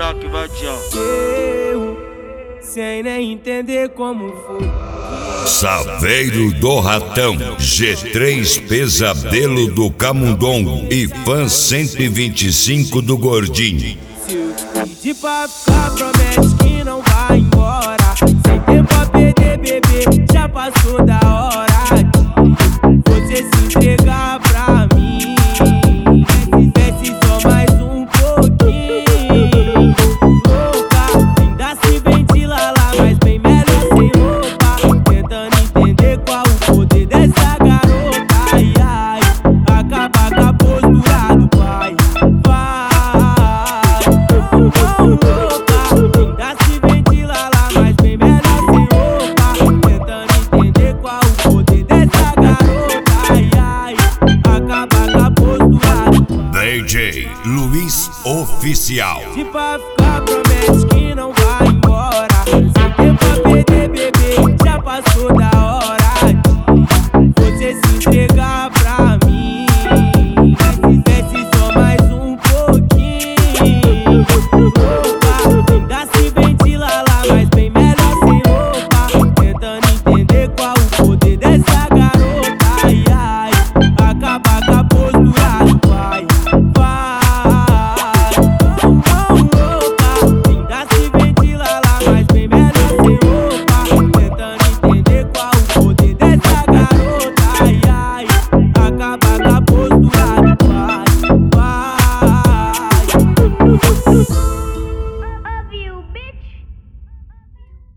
ataque, vai Tião. Eu, sem nem entender como foi. Saveiro do Ratão, G3 Pesadelo do Camundongo e Fã 125 do Gordinho. Se eu pedir pra ficar, promete que não vai embora. Sem tempo pra perder, bebê, já passou da hora de você se entregar pra mim. Desce só mais um pouquinho. Louca, ainda se ventila lá, mas bem melhor sem roupa. Tentando entender qual o poder dessa garota. Ai, ai, acaba com a postura do pai. Louca, ainda se ventila lá, mas bem melhor sem roupa. Tentando entender qual o poder dessa garota. Ai, ai, acaba com a postura do pai. DJ Luiz Oficial. Se pra ficar, promete que não vai embora. Sem tempo pra perder, bebê, já passou da hora